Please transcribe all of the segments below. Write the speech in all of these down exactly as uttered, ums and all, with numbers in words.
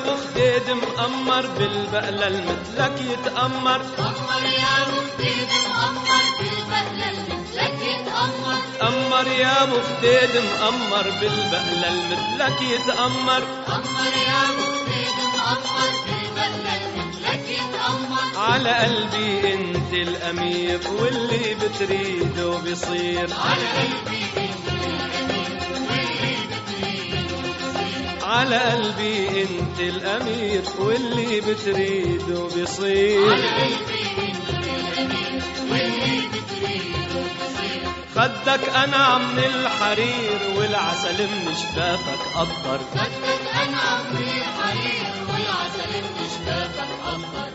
ابو خديد مأمر بالبقلة المثلك يتأمر. أمر يا ابو خديد مأمر بالبقلة المثلك يتأمر. أمر يا ابو خديد مأمر بالبقلة المثلك يتأمر. أمر يا ابو خديد مأمر بالبقلة المثلك يتأمر. على قلبي انت الامير واللي بتريده بيصير. على قلبي انت الامير واللي بتريده بيصير. على قلبي انت الامير واللي بتريده بيصير. على قلبي انت الامير واللي بتريده بيصير. خدك انا من الحرير والعسل من شفافك قطر. خدك انا من الحرير والعسل من شفافك قطر.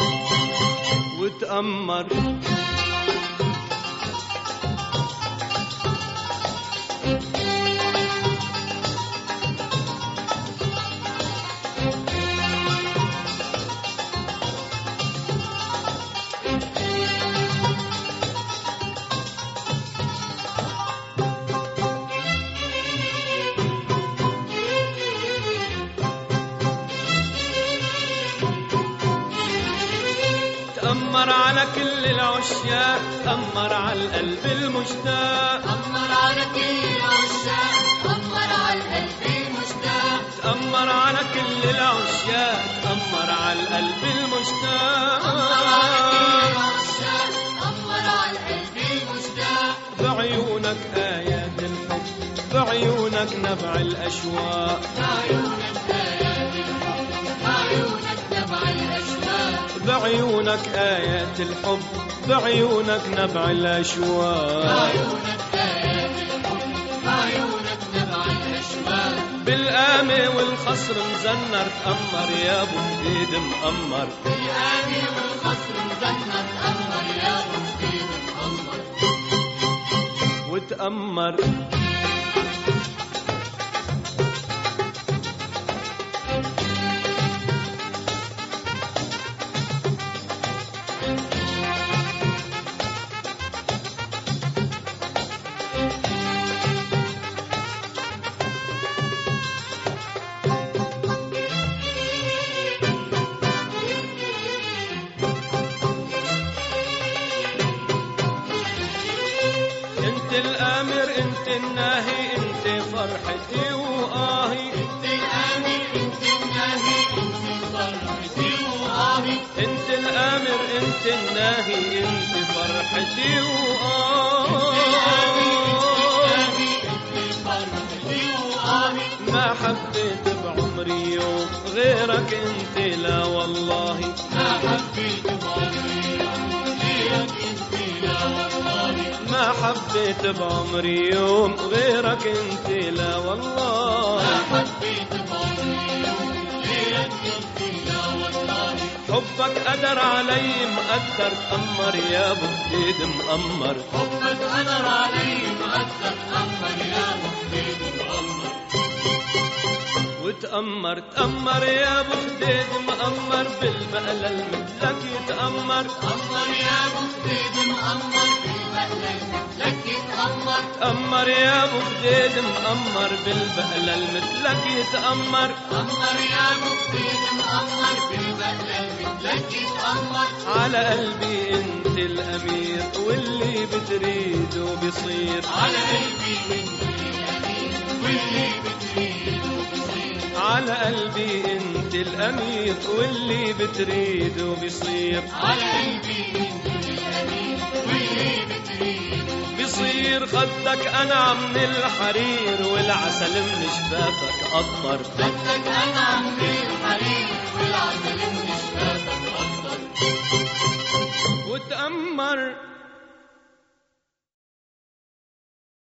وتأمر تأمر على كل العشاق. تأمر على القلب المشتاق. أمر على كل العشاق. أمر على القلب المشتاق. تأمر على كل العشاق. تأمر على القلب المشتاق. أمر على القلب المشتاق. بعيونك آيات الحب. بعيونك نبع الأشواق. بعيونك آيات الحب. بعيونك نبع الأشواق. بعيونك آيات الحب. بعيونك نبع الأشواق. بعيونك آيات الحب. بعيونك نبع الأشواق. بالقامة والخصر مزنر. تأمر يا ابو خديد مأمر. بالقامة والخصر مزنر. تأمر يا ابو خديد مأمر. وتأمر انت الامر انت الناهي انت فرحتي وآهي. انت الامر انت الناهي انت فرحتي وآهي. انت الامر انت الناهي انت فرحتي وآهي. ما حبيت بعمري يوم غيرك انت لا والله. ما حبيت بعمري يوم غيرك انت لا والله. ما حبيت بعمري يوم غيرك انت لا والله. ما حبيت بعمري يوم غيرك انت لا والله. حبك قدر علي مقدر. تأمر يا ابو خديد مأمر. حبك قدر علي مقدر. تأمر يا ابو خديد مأمر. وتأمر تأمر يا ابو خديد مأمر بالبقلة المثلك يتأمر. أمر يا ابو خديد مأمر بالبقلة المثلك يتأمر. تأمر يا ابو خديد مأمر بالبقلة المثلك يتأمر. أمر يا ابو خديد مأمر بالبقلة المثلك يتأمر. على قلبي انت الامير واللي بتريده بيصير. على قلبي انت الامير واللي بتريده بيصير. على قلبي انت الامير واللي بتريده بيصير. على قلبي انت الامير واللي بتريده بيصير. خدك انا من الحرير والعسل من شفافك قطر. خدك انا من الحرير والعسل من شفافك قطر. وتأمر